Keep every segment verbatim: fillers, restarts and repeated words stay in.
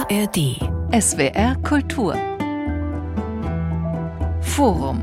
A R D. S W R Kultur. Forum.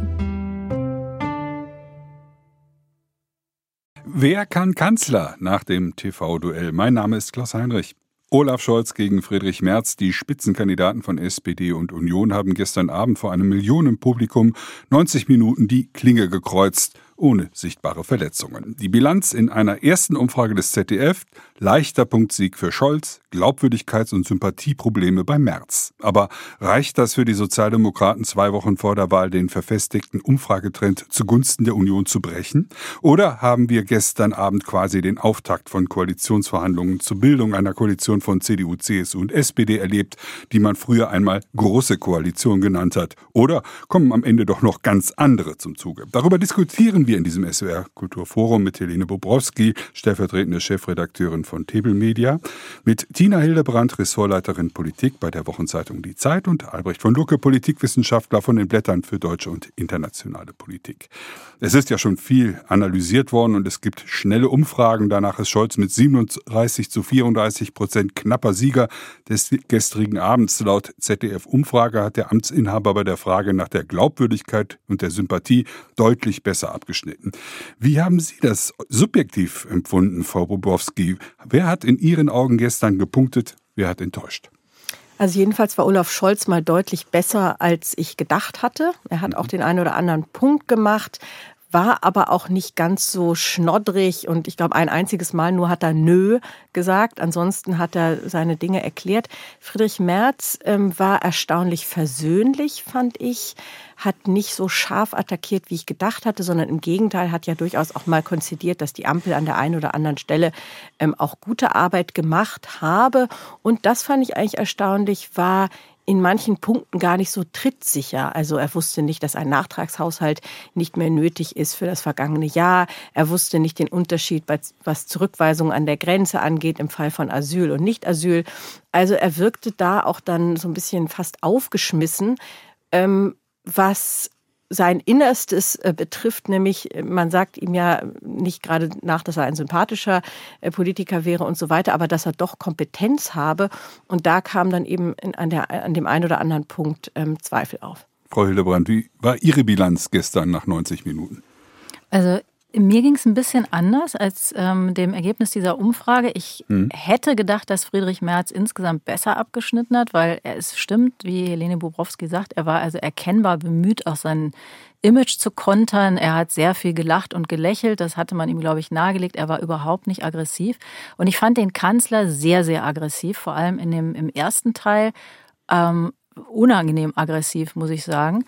Wer kann Kanzler nach dem T V-Duell? Mein Name ist Klaus Heinrich. Olaf Scholz gegen Friedrich Merz. Die Spitzenkandidaten von S P D und Union haben gestern Abend vor einem Millionenpublikum neunzig Minuten die Klinge gekreuzt, ohne sichtbare Verletzungen. Die Bilanz in einer ersten Umfrage des Z D F: leichter Punktsieg für Scholz, Glaubwürdigkeits- und Sympathieprobleme bei Merz. Aber reicht das für die Sozialdemokraten, zwei Wochen vor der Wahl den verfestigten Umfragetrend zugunsten der Union zu brechen? Oder haben wir gestern Abend quasi den Auftakt von Koalitionsverhandlungen zur Bildung einer Koalition von C D U, C S U und S P D erlebt, die man früher einmal Große Koalition genannt hat? Oder kommen am Ende doch noch ganz andere zum Zuge? Darüber diskutieren wir in diesem S W R Kulturforum mit Helene Bobrowski, stellvertretende Chefredakteurin von Tebel Media, mit Tina Hildebrand, Ressortleiterin Politik bei der Wochenzeitung Die Zeit, und Albrecht von Lucke, Politikwissenschaftler von den Blättern für deutsche und internationale Politik. Es ist ja schon viel analysiert worden und es gibt schnelle Umfragen. Danach ist Scholz mit siebenunddreißig zu vierunddreißig Prozent knapper Sieger des gestrigen Abends. Laut Z D F-Umfrage hat der Amtsinhaber bei der Frage nach der Glaubwürdigkeit und der Sympathie deutlich besser abgeschnitten. Wie haben Sie das subjektiv empfunden, Frau Bobrowski? Wer hat in Ihren Augen gestern gepunktet? Wer hat enttäuscht? Also jedenfalls war Olaf Scholz mal deutlich besser, als ich gedacht hatte. Er hat auch den einen oder anderen Punkt gemacht, war aber auch nicht ganz so schnoddrig, und ich glaube, ein einziges Mal nur hat er Nö gesagt. Ansonsten hat er seine Dinge erklärt. Friedrich Merz ähm, war erstaunlich versöhnlich, fand ich. Hat nicht so scharf attackiert, wie ich gedacht hatte, sondern im Gegenteil hat ja durchaus auch mal konzidiert, dass die Ampel an der einen oder anderen Stelle ähm, auch gute Arbeit gemacht habe. Und das fand ich eigentlich erstaunlich, war in manchen Punkten gar nicht so trittsicher. Also er wusste nicht, dass ein Nachtragshaushalt nicht mehr nötig ist für das vergangene Jahr. Er wusste nicht den Unterschied, was Zurückweisungen an der Grenze angeht, im Fall von Asyl und Nicht-Asyl. Also er wirkte da auch dann so ein bisschen fast aufgeschmissen, ähm, was sein Innerstes äh, betrifft, nämlich man sagt ihm ja nicht gerade nach, dass er ein sympathischer äh, Politiker wäre und so weiter, aber dass er doch Kompetenz habe. Und da kam dann eben in, an, der, an dem einen oder anderen Punkt ähm, Zweifel auf. Frau Hildebrand, wie war Ihre Bilanz gestern nach neunzig Minuten? Also mir ging es ein bisschen anders als ähm, dem Ergebnis dieser Umfrage. Ich hm. hätte gedacht, dass Friedrich Merz insgesamt besser abgeschnitten hat, weil er, es stimmt, wie Helene Bobrowski sagt, er war also erkennbar bemüht, auch sein Image zu kontern. Er hat sehr viel gelacht und gelächelt. Das hatte man ihm, glaube ich, nahegelegt. Er war überhaupt nicht aggressiv. Und ich fand den Kanzler sehr, sehr aggressiv, vor allem in dem, im ersten Teil. Ähm, unangenehm aggressiv, muss ich sagen.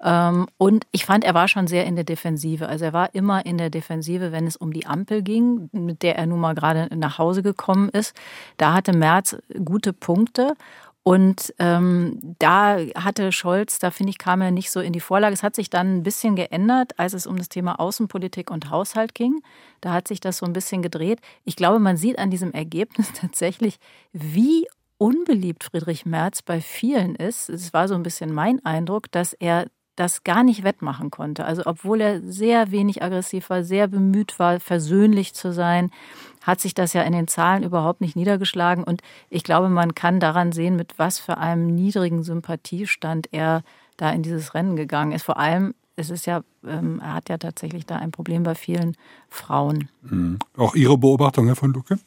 Und ich fand, er war schon sehr in der Defensive. Also er war immer in der Defensive, wenn es um die Ampel ging, mit der er nun mal gerade nach Hause gekommen ist. Da hatte Merz gute Punkte. Und ähm, da hatte Scholz, da finde ich, kam er nicht so in die Vorlage. Es hat sich dann ein bisschen geändert, als es um das Thema Außenpolitik und Haushalt ging. Da hat sich das so ein bisschen gedreht. Ich glaube, man sieht an diesem Ergebnis tatsächlich, wie unbeliebt Friedrich Merz bei vielen ist. Es war so ein bisschen mein Eindruck, dass er das gar nicht wettmachen konnte. Also obwohl er sehr wenig aggressiv war, sehr bemüht war, versöhnlich zu sein, hat sich das ja in den Zahlen überhaupt nicht niedergeschlagen. Und ich glaube, man kann daran sehen, mit was für einem niedrigen Sympathiestand er da in dieses Rennen gegangen ist. Vor allem, es ist ja, ähm, er hat ja tatsächlich da ein Problem bei vielen Frauen. Mhm. Auch Ihre Beobachtung, Herr von Lucke?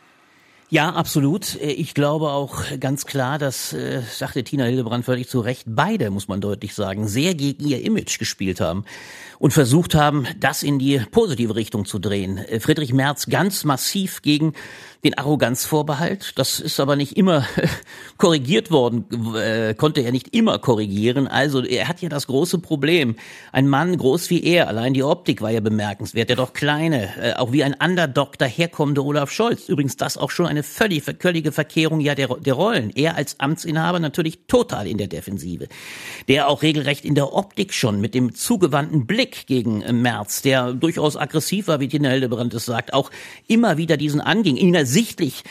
Ja, absolut. Ich glaube auch ganz klar, das äh, sagte Tina Hildebrand völlig zu Recht, beide, muss man deutlich sagen, sehr gegen ihr Image gespielt haben und versucht haben, das in die positive Richtung zu drehen. Friedrich Merz ganz massiv gegen den Arroganzvorbehalt. Das ist aber nicht immer korrigiert worden, äh, konnte er nicht immer korrigieren. Also er hat ja das große Problem. Ein Mann groß wie er, allein die Optik war ja bemerkenswert, der doch kleine, äh, auch wie ein Underdog daherkommende Olaf Scholz. Übrigens das auch schon eine völlig, völlige Verkehrung ja der, der Rollen. Er als Amtsinhaber natürlich total in der Defensive. Der auch regelrecht in der Optik schon mit dem zugewandten Blick gegen äh, Merz, der durchaus aggressiv war, wie Tina Hildebrand es sagt, auch immer wieder diesen anging, in einer sichtlich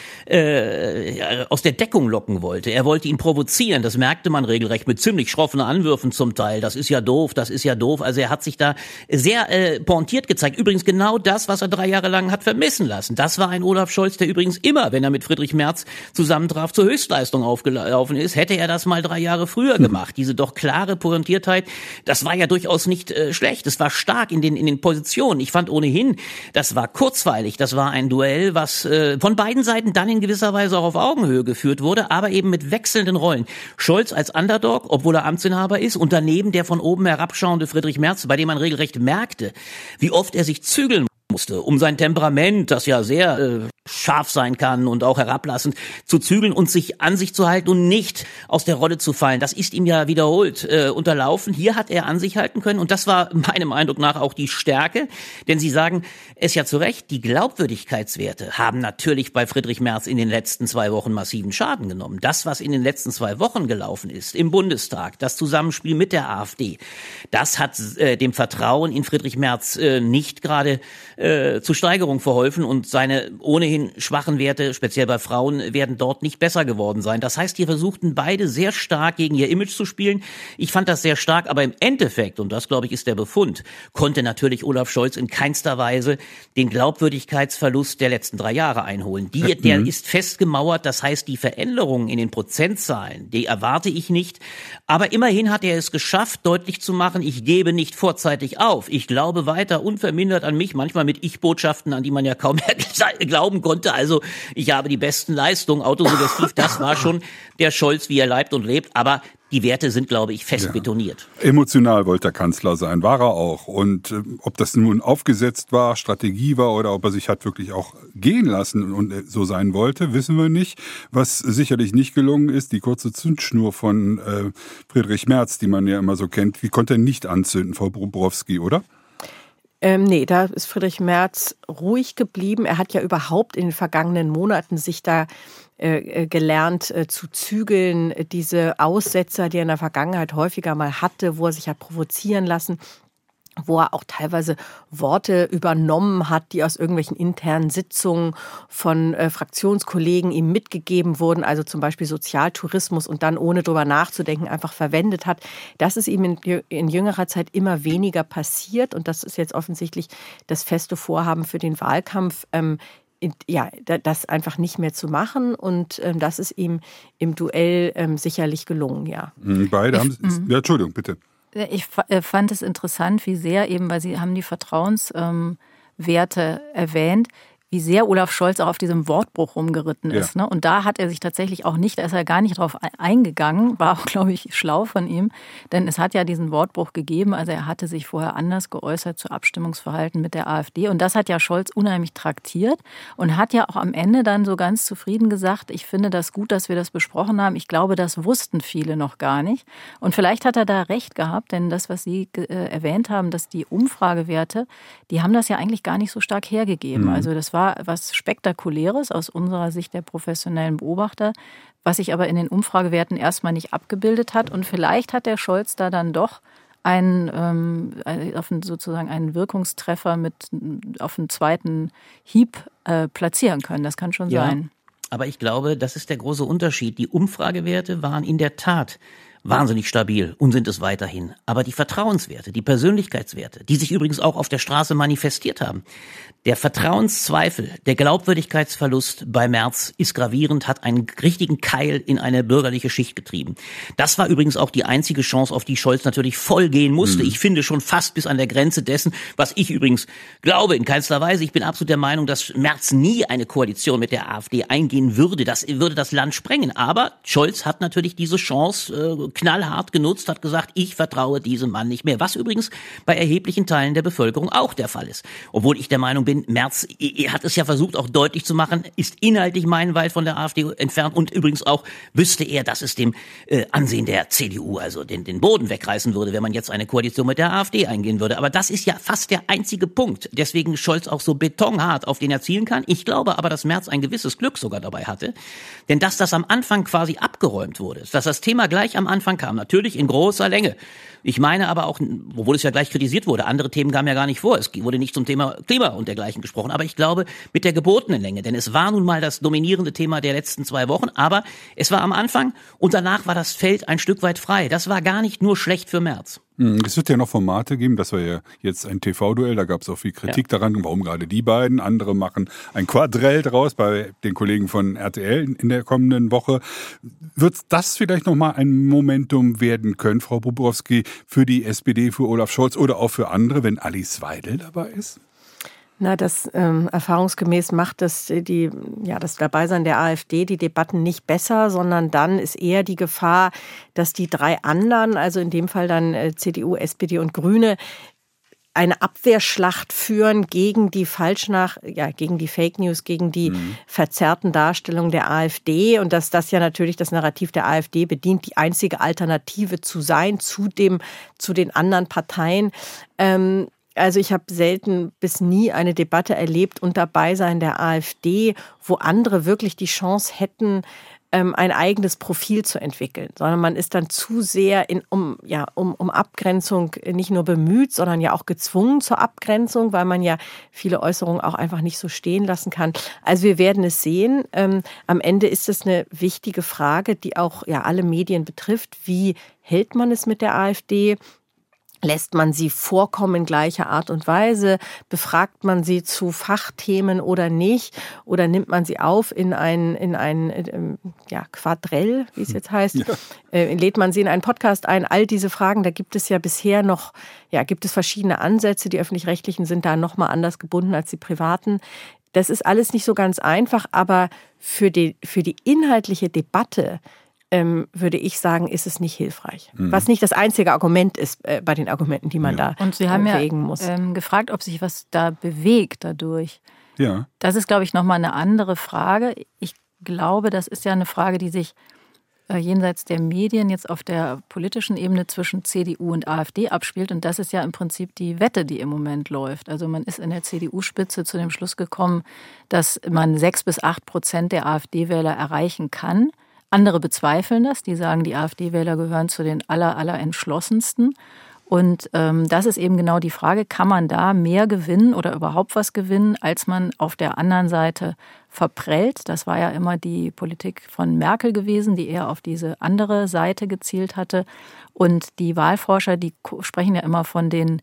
äh, aus der Deckung locken wollte. Er wollte ihn provozieren, das merkte man regelrecht mit ziemlich schroffen Anwürfen zum Teil. Das ist ja doof, das ist ja doof. Also er hat sich da sehr äh, pointiert gezeigt. Übrigens genau das, was er drei Jahre lang hat vermissen lassen. Das war ein Olaf Scholz, der übrigens immer, wenn er mit Friedrich Merz zusammentraf, zur Höchstleistung aufgelaufen ist. Hätte er das mal drei Jahre früher gemacht. Diese doch klare Pointiertheit, das war ja durchaus nicht äh, schlecht. Es war stark in den in den Positionen. Ich fand ohnehin, das war kurzweilig. Das war ein Duell, was äh, von beiden Seiten dann in gewisser Weise auch auf Augenhöhe geführt wurde, aber eben mit wechselnden Rollen. Scholz als Underdog, obwohl er Amtsinhaber ist, und daneben der von oben herabschauende Friedrich Merz, bei dem man regelrecht merkte, wie oft er sich zügeln musste, um sein Temperament, das ja sehr äh, scharf sein kann und auch herablassend, zu zügeln und sich an sich zu halten und nicht aus der Rolle zu fallen. Das ist ihm ja wiederholt äh, unterlaufen. Hier hat er an sich halten können und das war meinem Eindruck nach auch die Stärke, denn Sie sagen es ja zu Recht, die Glaubwürdigkeitswerte haben natürlich bei Friedrich Merz in den letzten zwei Wochen massiven Schaden genommen. Das, was in den letzten zwei Wochen gelaufen ist, im Bundestag, das Zusammenspiel mit der AfD, das hat äh, dem Vertrauen in Friedrich Merz äh, nicht gerade äh, zur Steigerung verholfen und seine ohnehin schwachen Werte, speziell bei Frauen, werden dort nicht besser geworden sein. Das heißt, hier versuchten beide sehr stark gegen ihr Image zu spielen. Ich fand das sehr stark, aber im Endeffekt, und das glaube ich ist der Befund, konnte natürlich Olaf Scholz in keinster Weise den Glaubwürdigkeitsverlust der letzten drei Jahre einholen. Die, der mhm. ist festgemauert, das heißt, die Veränderungen in den Prozentzahlen, die erwarte ich nicht. Aber immerhin hat er es geschafft, deutlich zu machen, ich gebe nicht vorzeitig auf. Ich glaube weiter unvermindert an mich, manchmal mit Ich-Botschaften, an die man ja kaum mehr glauben konnte. Also ich habe die besten Leistungen, autosuggestiv, das war schon der Scholz, wie er leibt und lebt. Aber die Werte sind, glaube ich, fest ja. betoniert. Emotional wollte der Kanzler sein, war er auch. Und äh, ob das nun aufgesetzt war, Strategie war oder ob er sich hat wirklich auch gehen lassen und äh, so sein wollte, wissen wir nicht. Was sicherlich nicht gelungen ist, die kurze Zündschnur von äh, Friedrich Merz, die man ja immer so kennt, die konnte er nicht anzünden, Frau Bobrowski, oder? Ähm, nee, da ist Friedrich Merz ruhig geblieben. Er hat ja überhaupt in den vergangenen Monaten sich da äh, gelernt äh, zu zügeln. Diese Aussetzer, die er in der Vergangenheit häufiger mal hatte, wo er sich hat provozieren lassen, wo er auch teilweise Worte übernommen hat, die aus irgendwelchen internen Sitzungen von äh, Fraktionskollegen ihm mitgegeben wurden, also zum Beispiel Sozialtourismus und dann ohne drüber nachzudenken einfach verwendet hat. Das ist ihm in, in jüngerer Zeit immer weniger passiert und das ist jetzt offensichtlich das feste Vorhaben für den Wahlkampf, ähm, ja, das einfach nicht mehr zu machen und ähm, das ist ihm im Duell ähm, sicherlich gelungen, ja. Beide haben es, ja, Entschuldigung, bitte. Ich fand es interessant, wie sehr eben, weil Sie haben die Vertrauenswerte ähm, erwähnt, wie sehr Olaf Scholz auch auf diesem Wortbruch rumgeritten ist. Ja. Ne? Und da hat er sich tatsächlich auch nicht, da ist er gar nicht drauf eingegangen, war auch, glaube ich, schlau von ihm. Denn es hat ja diesen Wortbruch gegeben, also er hatte sich vorher anders geäußert zu Abstimmungsverhalten mit der AfD. Und das hat ja Scholz unheimlich traktiert und hat ja auch am Ende dann so ganz zufrieden gesagt, ich finde das gut, dass wir das besprochen haben. Ich glaube, das wussten viele noch gar nicht. Und vielleicht hat er da recht gehabt, denn das, was Sie äh, erwähnt haben, dass die Umfragewerte, die haben das ja eigentlich gar nicht so stark hergegeben. Mhm. Also das war war was Spektakuläres aus unserer Sicht der professionellen Beobachter, was sich aber in den Umfragewerten erstmal nicht abgebildet hat. Und vielleicht hat der Scholz da dann doch einen, ähm, sozusagen einen Wirkungstreffer mit auf einen zweiten Hieb äh, platzieren können. Das kann schon ja, sein. Aber ich glaube, das ist der große Unterschied. Die Umfragewerte waren in der Tat wahnsinnig stabil und sind es weiterhin. Aber die Vertrauenswerte, die Persönlichkeitswerte, die sich übrigens auch auf der Straße manifestiert haben, der Vertrauenszweifel, der Glaubwürdigkeitsverlust bei Merz ist gravierend, hat einen richtigen Keil in eine bürgerliche Schicht getrieben. Das war übrigens auch die einzige Chance, auf die Scholz natürlich voll gehen musste. Mhm. Ich finde schon fast bis an der Grenze dessen, was ich übrigens glaube in keinster Weise. Ich bin absolut der Meinung, dass Merz nie eine Koalition mit der AfD eingehen würde. Das würde das Land sprengen. Aber Scholz hat natürlich diese Chance äh, knallhart genutzt, hat gesagt, ich vertraue diesem Mann nicht mehr. Was übrigens bei erheblichen Teilen der Bevölkerung auch der Fall ist. Obwohl ich der Meinung bin, Merz hat es ja versucht auch deutlich zu machen, ist inhaltlich meilenweit von der AfD entfernt und übrigens auch wüsste er, dass es dem äh, Ansehen der C D U, also den, den Boden wegreißen würde, wenn man jetzt eine Koalition mit der AfD eingehen würde. Aber das ist ja fast der einzige Punkt. Deswegen Scholz auch so betonhart, auf den er zielen kann. Ich glaube aber, dass Merz ein gewisses Glück sogar dabei hatte. Denn dass das am Anfang quasi abgeräumt wurde, dass das Thema gleich am Anfang Anfang kam. Natürlich in großer Länge. Ich meine aber auch, obwohl es ja gleich kritisiert wurde, andere Themen kamen ja gar nicht vor. Es wurde nicht zum Thema Klima und dergleichen gesprochen. Aber ich glaube, mit der gebotenen Länge, denn es war nun mal das dominierende Thema der letzten zwei Wochen. Aber es war am Anfang und danach war das Feld ein Stück weit frei. Das war gar nicht nur schlecht für Merz. Es wird ja noch Formate geben, das war ja jetzt ein T V-Duell, da gab es auch viel Kritik ja. daran, warum gerade die beiden. Andere machen ein Quadrell draus bei den Kollegen von R T L in der kommenden Woche. Wird das vielleicht nochmal ein Momentum werden können, Frau Bobrowski, für die S P D, für Olaf Scholz oder auch für andere, wenn Alice Weidel dabei ist? Na, das ähm, erfahrungsgemäß macht das die ja das Dabeisein der AfD die Debatten nicht besser, sondern dann ist eher die Gefahr, dass die drei anderen, also in dem Fall dann äh, C D U, S P D und Grüne, eine Abwehrschlacht führen gegen die Falschnach, ja, gegen die Fake News, gegen die mhm. verzerrten Darstellungen der AfD und dass das ja natürlich das Narrativ der AfD bedient, die einzige Alternative zu sein zu dem, zu den anderen Parteien. Ähm, Also ich habe selten bis nie eine Debatte erlebt unter Beisein der AfD, wo andere wirklich die Chance hätten, ein eigenes Profil zu entwickeln, sondern man ist dann zu sehr in, um, ja, um, um Abgrenzung nicht nur bemüht, sondern ja auch gezwungen zur Abgrenzung, weil man ja viele Äußerungen auch einfach nicht so stehen lassen kann. Also wir werden es sehen. Ähm, am Ende ist es eine wichtige Frage, die auch ja alle Medien betrifft. Wie hält man es mit der AfD? Lässt man sie vorkommen in gleicher Art und Weise? Befragt man sie zu Fachthemen oder nicht? Oder nimmt man sie auf in ein, in ein ja, Quadrell, wie es jetzt heißt? Ja. Äh, lädt man sie in einen Podcast ein? All diese Fragen, da gibt es ja bisher noch, ja, gibt es verschiedene Ansätze. Die Öffentlich-Rechtlichen sind da noch mal anders gebunden als die privaten. Das ist alles nicht so ganz einfach, aber für die, für die inhaltliche Debatte Ähm, würde ich sagen, ist es nicht hilfreich. Mhm. Was nicht das einzige Argument ist äh, bei den Argumenten, die man ja. da Und Sie haben äh, ja muss. Ähm, gefragt, ob sich was da bewegt dadurch. Ja. Das ist, glaube ich, nochmal eine andere Frage. Ich glaube, das ist ja eine Frage, die sich äh, jenseits der Medien jetzt auf der politischen Ebene zwischen C D U und AfD abspielt. Und das ist ja im Prinzip die Wette, die im Moment läuft. Also man ist in der C D U-Spitze zu dem Schluss gekommen, dass man sechs bis acht Prozent der AfD-Wähler erreichen kann. Andere bezweifeln das, die sagen, die AfD-Wähler gehören zu den aller, aller entschlossensten. Und ähm, das ist eben genau die Frage, kann man da mehr gewinnen oder überhaupt was gewinnen, als man auf der anderen Seite verprellt? Das war ja immer die Politik von Merkel gewesen, die eher auf diese andere Seite gezielt hatte. Und die Wahlforscher, die sprechen ja immer von den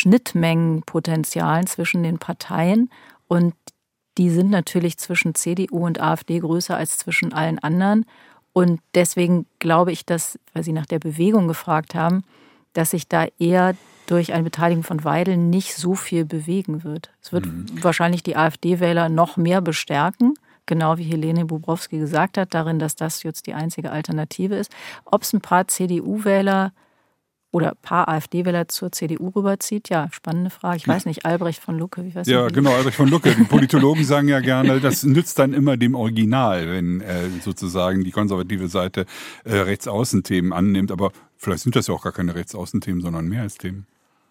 Schnittmengenpotenzialen zwischen den Parteien. Und die sind natürlich zwischen C D U und AfD größer als zwischen allen anderen. Und deswegen glaube ich, dass, weil Sie nach der Bewegung gefragt haben, dass sich da eher durch eine Beteiligung von Weidel nicht so viel bewegen wird. Es wird mhm. wahrscheinlich die AfD-Wähler noch mehr bestärken, genau wie Helene Bobrowski gesagt hat, darin, dass das jetzt die einzige Alternative ist. Ob es ein paar C D U-Wähler oder ein paar AfD-Wähler zur C D U rüberzieht? Ja, spannende Frage. Ich weiß nicht, Albrecht von Lucke, wie weiß Ja, nicht, genau, Albrecht von Lucke. Die Politologen sagen ja gerne, das nützt dann immer dem Original, wenn äh, sozusagen die konservative Seite äh, Rechtsaußenthemen annimmt. Aber vielleicht sind das ja auch gar keine Rechtsaußenthemen, sondern Mehrheitsthemen.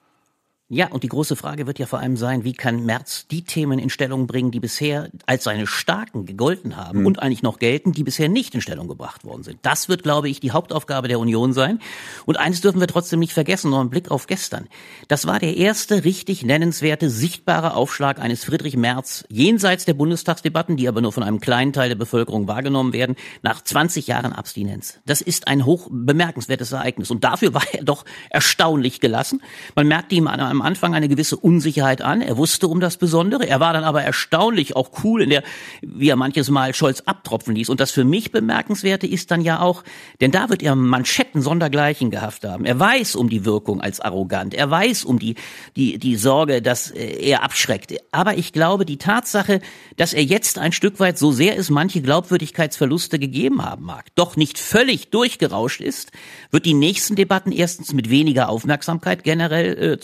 Ja, und die große Frage wird ja vor allem sein, wie kann Merz die Themen in Stellung bringen, die bisher als seine starken gegolten haben mhm. und eigentlich noch gelten, die bisher nicht in Stellung gebracht worden sind. Das wird, glaube ich, die Hauptaufgabe der Union sein. Und eines dürfen wir trotzdem nicht vergessen, noch ein Blick auf gestern. Das war der erste richtig nennenswerte, sichtbare Aufschlag eines Friedrich Merz jenseits der Bundestagsdebatten, die aber nur von einem kleinen Teil der Bevölkerung wahrgenommen werden, nach zwanzig Jahren Abstinenz. Das ist ein hoch bemerkenswertes Ereignis. Und dafür war er doch erstaunlich gelassen. Man merkte ihm an einem am Anfang eine gewisse Unsicherheit an. Er wusste um das Besondere. Er war dann aber erstaunlich auch cool in der, wie er manches Mal Scholz abtropfen ließ. Und das für mich Bemerkenswerte ist dann ja auch, denn da wird er Manschetten sondergleichen gehabt haben. Er weiß um die Wirkung als arrogant. Er weiß um die, die, die Sorge, dass er abschreckt. Aber ich glaube, die Tatsache, dass er jetzt ein Stück weit, so sehr es manche Glaubwürdigkeitsverluste gegeben haben mag, doch nicht völlig durchgerauscht ist, wird die nächsten Debatten erstens mit weniger Aufmerksamkeit generell äh, zustande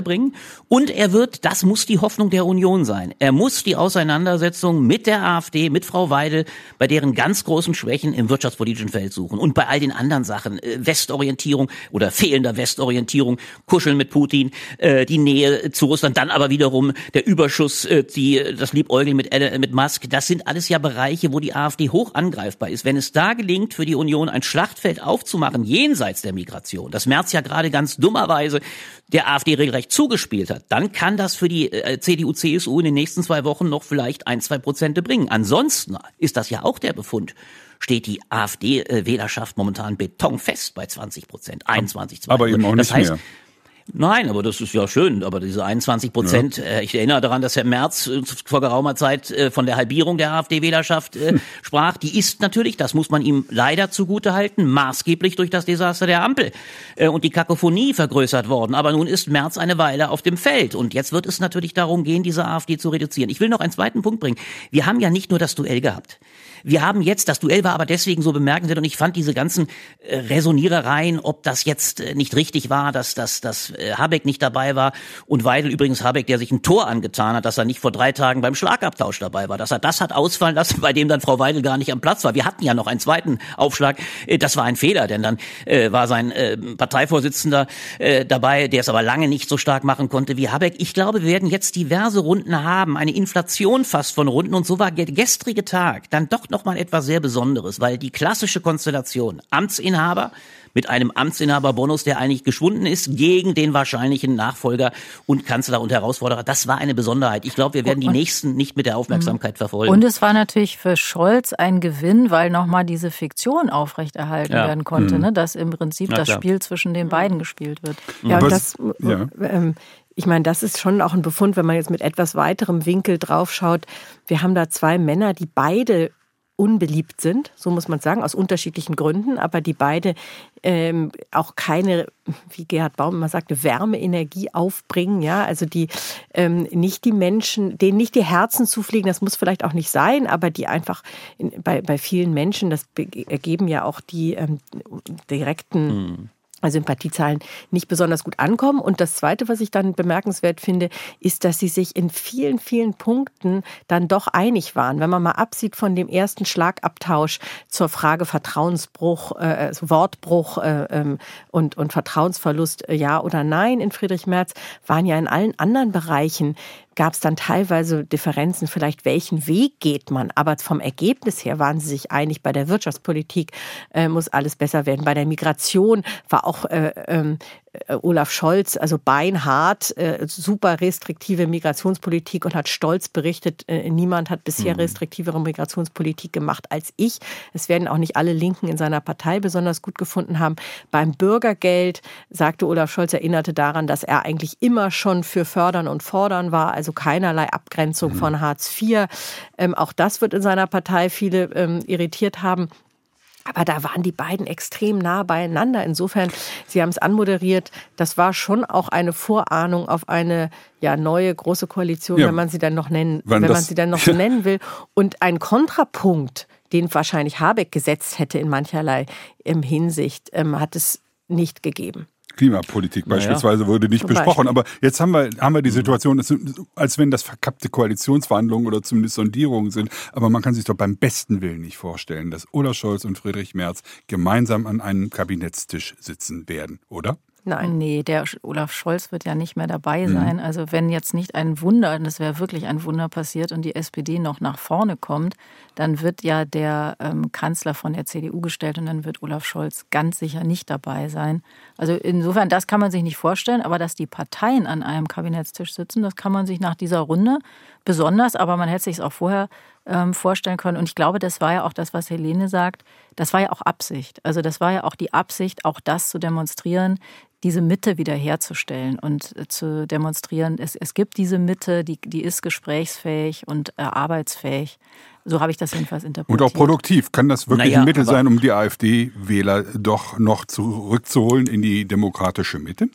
bringen. Und er wird, das muss die Hoffnung der Union sein, er muss die Auseinandersetzung mit der AfD, mit Frau Weidel, bei deren ganz großen Schwächen im wirtschaftspolitischen Feld suchen. Und bei all den anderen Sachen, äh, Westorientierung oder fehlender Westorientierung, Kuscheln mit Putin, äh, die Nähe zu Russland, dann aber wiederum der Überschuss, äh, die, das Liebäugeln mit, äh, mit Musk, das sind alles ja Bereiche, wo die AfD hoch angreifbar ist. Wenn es da gelingt, für die Union ein Schlachtfeld aufzumachen, jenseits der Migration, das Merz ja gerade ganz dummerweise der AfD regelrecht zugespielt hat, dann kann das für die äh, C D U, C S U in den nächsten zwei Wochen noch vielleicht ein, zwei Prozente bringen. Ansonsten ist das ja auch der Befund, steht die AfD-Wählerschaft momentan betonfest bei zwanzig Prozent, einundzwanzig, zweiundzwanzig. Aber eben auch nicht das heißt, mehr. Nein, aber das ist ja schön. Aber diese einundzwanzig Prozent, ja. äh, ich erinnere daran, dass Herr Merz äh, vor geraumer Zeit äh, von der Halbierung der AfD-Wählerschaft äh, hm. sprach. Die ist natürlich, das muss man ihm leider zugutehalten, maßgeblich durch das Desaster der Ampel äh, und die Kakophonie vergrößert worden. Aber nun ist Merz eine Weile auf dem Feld. Und jetzt wird es natürlich darum gehen, diese AfD zu reduzieren. Ich will noch einen zweiten Punkt bringen. Wir haben ja nicht nur das Duell gehabt. Wir haben jetzt, das Duell war aber deswegen so bemerkenswert und ich fand diese ganzen äh, Räsonierereien, ob das jetzt äh, nicht richtig war, dass, dass, dass äh, Habeck nicht dabei war und Weidel übrigens Habeck, der sich ein Tor angetan hat, dass er nicht vor drei Tagen beim Schlagabtausch dabei war, dass er das hat ausfallen lassen, bei dem dann Frau Weidel gar nicht am Platz war. Wir hatten ja noch einen zweiten Aufschlag, äh, das war ein Fehler, denn dann äh, war sein äh, Parteivorsitzender äh, dabei, der es aber lange nicht so stark machen konnte wie Habeck. Ich glaube, wir werden jetzt diverse Runden haben, eine Inflation fast von Runden und so war der gestrige Tag dann doch noch mal etwas sehr Besonderes, weil die klassische Konstellation Amtsinhaber mit einem Amtsinhaberbonus, der eigentlich geschwunden ist, gegen den wahrscheinlichen Nachfolger und Kanzler und Herausforderer, das war eine Besonderheit. Ich glaube, wir werden die nächsten nicht mit der Aufmerksamkeit verfolgen. Und es war natürlich für Scholz ein Gewinn, weil nochmal diese Fiktion aufrechterhalten ja. werden konnte, mhm. ne, dass im Prinzip das Spiel zwischen den beiden gespielt wird. Ja, und das... Ja. Ähm, Ich meine, das ist schon auch ein Befund, wenn man jetzt mit etwas weiterem Winkel draufschaut. Wir haben da zwei Männer, die beide unbeliebt sind, so muss man sagen, aus unterschiedlichen Gründen, aber die beide ähm, auch keine, wie Gerhard Baum immer sagte, Wärmeenergie aufbringen, ja, also die ähm, nicht die Menschen, denen nicht die Herzen zufliegen, das muss vielleicht auch nicht sein, aber die einfach in, bei, bei vielen Menschen, das ergeben ja auch die ähm, direkten hm. Sympathiezahlen nicht besonders gut ankommen. Und das Zweite, was ich dann bemerkenswert finde, ist, dass sie sich in vielen, vielen Punkten dann doch einig waren. Wenn man mal absieht von dem ersten Schlagabtausch zur Frage Vertrauensbruch, äh, also Wortbruch äh, ähm, und, und Vertrauensverlust, äh, ja oder nein in Friedrich Merz, waren ja in allen anderen Bereichen gab es dann teilweise Differenzen, vielleicht welchen Weg geht man. Aber vom Ergebnis her waren sie sich einig, bei der Wirtschaftspolitik äh, muss alles besser werden. Bei der Migration war auch äh, äh, Olaf Scholz, also beinhart, äh, super restriktive Migrationspolitik und hat stolz berichtet, äh, niemand hat bisher restriktivere Migrationspolitik gemacht als ich. Es werden auch nicht alle Linken in seiner Partei besonders gut gefunden haben. Beim Bürgergeld sagte Olaf Scholz, erinnerte daran, dass er eigentlich immer schon für Fördern und Fordern war, also keinerlei Abgrenzung mhm. von Hartz vier. Ähm, auch das wird in seiner Partei viele ähm, irritiert haben. Aber da waren die beiden extrem nah beieinander. Insofern, Sie haben es anmoderiert, das war schon auch eine Vorahnung auf eine ja, neue große Koalition, ja. wenn man sie dann noch nennen, wenn man sie dann noch so nennen will. Und ein Kontrapunkt, den wahrscheinlich Habeck gesetzt hätte in mancherlei ähm, Hinsicht, ähm, hat es nicht gegeben. Klimapolitik beispielsweise naja. wurde nicht Zum besprochen. Beispiel. Aber jetzt haben wir, haben wir die Situation, als wenn das verkappte Koalitionsverhandlungen oder zumindest Sondierungen sind. Aber man kann sich doch beim besten Willen nicht vorstellen, dass Olaf Scholz und Friedrich Merz gemeinsam an einem Kabinettstisch sitzen werden, oder? Nein. Nee, der Olaf Scholz wird ja nicht mehr dabei sein. Mhm. Also wenn jetzt nicht ein Wunder, und es wäre wirklich ein Wunder passiert und die S P D noch nach vorne kommt, dann wird ja der ähm, Kanzler von der C D U gestellt und dann wird Olaf Scholz ganz sicher nicht dabei sein. Also insofern, das kann man sich nicht vorstellen, aber dass die Parteien an einem Kabinettstisch sitzen, das kann man sich nach dieser Runde besonders, aber man hätte sich es auch vorher ähm, vorstellen können. Und ich glaube, das war ja auch das, was Helene sagt, das war ja auch Absicht. Also das war ja auch die Absicht, auch das zu demonstrieren, diese Mitte wiederherzustellen und zu demonstrieren, es, es gibt diese Mitte, die, die ist gesprächsfähig und äh, arbeitsfähig. So habe ich das jedenfalls interpretiert. Und auch produktiv. Kann das wirklich naja, ein Mittel sein, um die AfD-Wähler doch noch zurückzuholen in die demokratische Mitte?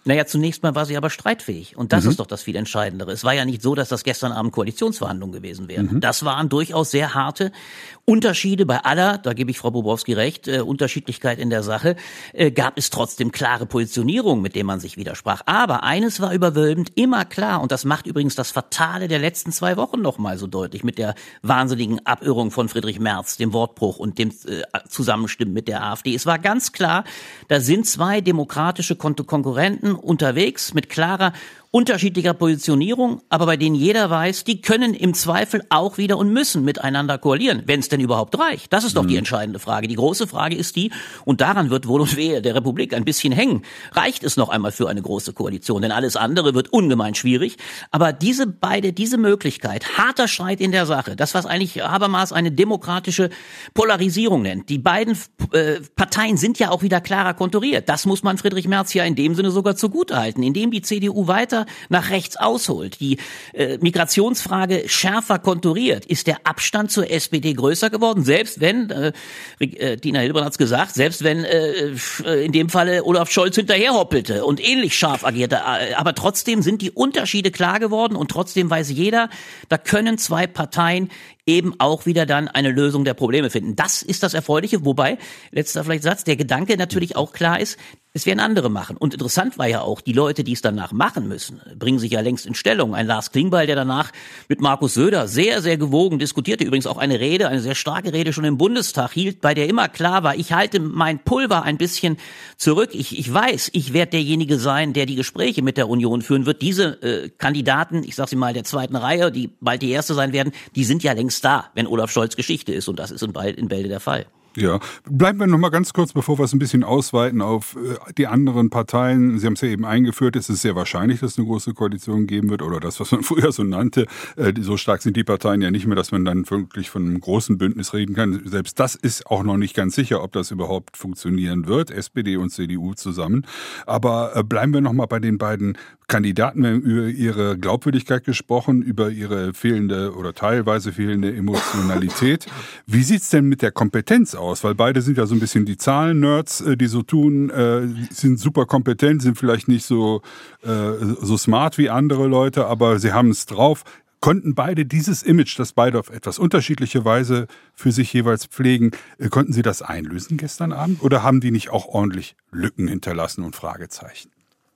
Naja, zunächst mal war sie aber streitfähig. Und das mhm. ist doch das viel Entscheidendere. Es war ja nicht so, dass das gestern Abend Koalitionsverhandlungen gewesen wären. Mhm. Das waren durchaus sehr harte Unterschiede bei aller, da gebe ich Frau Bobrowski recht, äh, Unterschiedlichkeit in der Sache, äh, gab es trotzdem klare Positionierungen, mit denen man sich widersprach. Aber eines war überwölbend immer klar, und das macht übrigens das Fatale der letzten zwei Wochen nochmal so deutlich, mit der wahnsinnigen Abirrung von Friedrich Merz, dem Wortbruch und dem äh, Zusammenstimmen mit der AfD. Es war ganz klar, da sind zwei demokratische Kon- Konkurrenten unterwegs mit klarer unterschiedlicher Positionierung, aber bei denen jeder weiß, die können im Zweifel auch wieder und müssen miteinander koalieren, wenn es denn überhaupt reicht. Das ist doch mhm. die entscheidende Frage. Die große Frage ist die, und daran wird wohl und wehe der Republik ein bisschen hängen, reicht es noch einmal für eine große Koalition? Denn alles andere wird ungemein schwierig. Aber diese beide, diese Möglichkeit, harter Streit in der Sache, das, was eigentlich Habermas eine demokratische Polarisierung nennt, die beiden äh, Parteien sind ja auch wieder klarer konturiert. Das muss man Friedrich Merz ja in dem Sinne sogar zugutehalten, indem die C D U weiter nach rechts ausholt, die äh, Migrationsfrage schärfer konturiert, ist der Abstand zur S P D größer geworden, selbst wenn, äh, äh, Tina Hildebrand hat's gesagt, selbst wenn äh, in dem Falle Olaf Scholz hinterherhoppelte und ähnlich scharf agierte, aber trotzdem sind die Unterschiede klar geworden und trotzdem weiß jeder, da können zwei Parteien eben auch wieder dann eine Lösung der Probleme finden. Das ist das Erfreuliche, wobei, letzter vielleicht Satz, der Gedanke natürlich auch klar ist, es werden andere machen. Und interessant war ja auch, die Leute, die es danach machen müssen, bringen sich ja längst in Stellung. Ein Lars Klingbeil, der danach mit Markus Söder sehr, sehr gewogen diskutierte, übrigens auch eine Rede, eine sehr starke Rede schon im Bundestag hielt, bei der immer klar war, ich halte mein Pulver ein bisschen zurück. Ich, ich weiß, ich werde derjenige sein, der die Gespräche mit der Union führen wird. Diese äh, Kandidaten, ich sag sie mal der zweiten Reihe, die bald die erste sein werden, die sind ja längst da, wenn Olaf Scholz Geschichte ist. Und das ist in Bälde der Fall. Ja, bleiben wir noch mal ganz kurz, bevor wir es ein bisschen ausweiten auf die anderen Parteien. Sie haben es ja eben eingeführt, es ist sehr wahrscheinlich, dass es eine große Koalition geben wird oder das, was man früher so nannte. So stark sind die Parteien ja nicht mehr, dass man dann wirklich von einem großen Bündnis reden kann. Selbst das ist auch noch nicht ganz sicher, ob das überhaupt funktionieren wird, S P D und C D U zusammen. Aber bleiben wir noch mal bei den beiden Kandidaten. Wir haben über ihre Glaubwürdigkeit gesprochen, über ihre fehlende oder teilweise fehlende Emotionalität. Wie sieht's denn mit der Kompetenz aus? Aus, weil beide sind ja so ein bisschen die Zahlen-Nerds, die so tun, äh, sind super kompetent, sind vielleicht nicht so, äh, so smart wie andere Leute, aber sie haben es drauf. Konnten beide dieses Image, das beide auf etwas unterschiedliche Weise für sich jeweils pflegen, äh, konnten sie das einlösen gestern Abend? Oder haben die nicht auch ordentlich Lücken hinterlassen und Fragezeichen?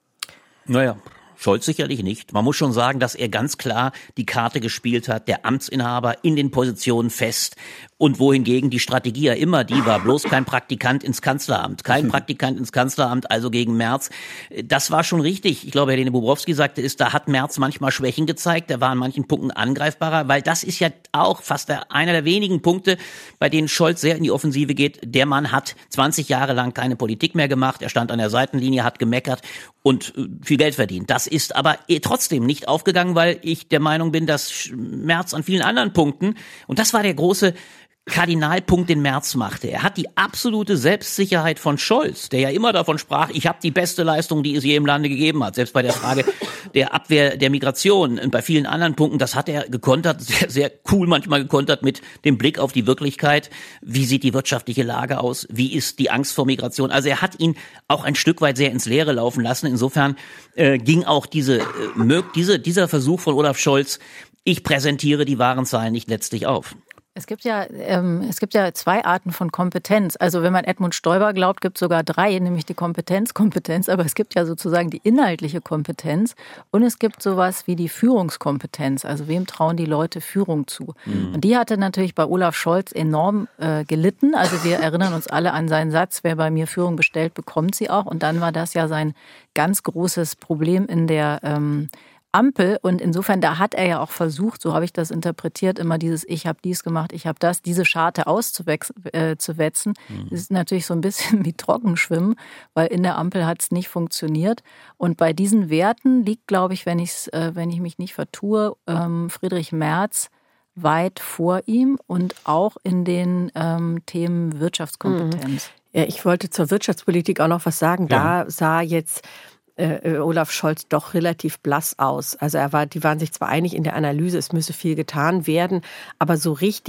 Naja, Scholz sicherlich nicht. Man muss schon sagen, dass er ganz klar die Karte gespielt hat, der Amtsinhaber in den Positionen fest. Und wohingegen die Strategie ja immer die war, bloß kein Praktikant ins Kanzleramt, kein Praktikant ins Kanzleramt, also gegen Merz. Das war schon richtig. Ich glaube, Helene Bobrowski sagte es, da hat Merz manchmal Schwächen gezeigt, der war an manchen Punkten angreifbarer, weil das ist ja auch fast der, einer der wenigen Punkte, bei denen Scholz sehr in die Offensive geht. Der Mann hat zwanzig Jahre lang keine Politik mehr gemacht, er stand an der Seitenlinie, hat gemeckert und viel Geld verdient. Das ist aber trotzdem nicht aufgegangen, weil ich der Meinung bin, dass Merz an vielen anderen Punkten, und das war der große Kardinalpunkt, den Merz machte. Er hat die absolute Selbstsicherheit von Scholz, der ja immer davon sprach, ich habe die beste Leistung, die es je im Lande gegeben hat. Selbst bei der Frage der Abwehr der Migration und bei vielen anderen Punkten, das hat er gekontert, sehr, sehr cool manchmal gekontert mit dem Blick auf die Wirklichkeit. Wie sieht die wirtschaftliche Lage aus? Wie ist die Angst vor Migration? Also er hat ihn auch ein Stück weit sehr ins Leere laufen lassen. Insofern äh, ging auch diese, äh, diese, dieser Versuch von Olaf Scholz, ich präsentiere die wahren Zahlen, nicht letztlich auf. Es gibt ja, ähm, es gibt ja zwei Arten von Kompetenz. Also wenn man Edmund Stoiber glaubt, gibt es sogar drei, nämlich die Kompetenzkompetenz. Aber es gibt ja sozusagen die inhaltliche Kompetenz und es gibt sowas wie die Führungskompetenz. Also wem trauen die Leute Führung zu? Mhm. Und die hatte natürlich bei Olaf Scholz enorm äh, gelitten. Also wir erinnern uns alle an seinen Satz, wer bei mir Führung bestellt, bekommt sie auch. Und dann war das ja sein ganz großes Problem in der ähm, Ampel, und insofern, da hat er ja auch versucht, so habe ich das interpretiert, immer dieses ich habe dies gemacht, ich habe das, diese Scharte auszuwetzen. Äh, zu wetzen. Mhm. Das ist natürlich so ein bisschen wie Trockenschwimmen, weil in der Ampel hat es nicht funktioniert. Und bei diesen Werten liegt, glaube ich, wenn, ich's, äh, wenn ich mich nicht vertue, ähm, Friedrich Merz weit vor ihm und auch in den ähm, Themen Wirtschaftskompetenz. Mhm. Ja, ich wollte zur Wirtschaftspolitik auch noch was sagen. Da ja. sah jetzt Äh, Olaf Scholz doch relativ blass aus. Also er war, die waren sich zwar einig in der Analyse, es müsse viel getan werden, aber so richtig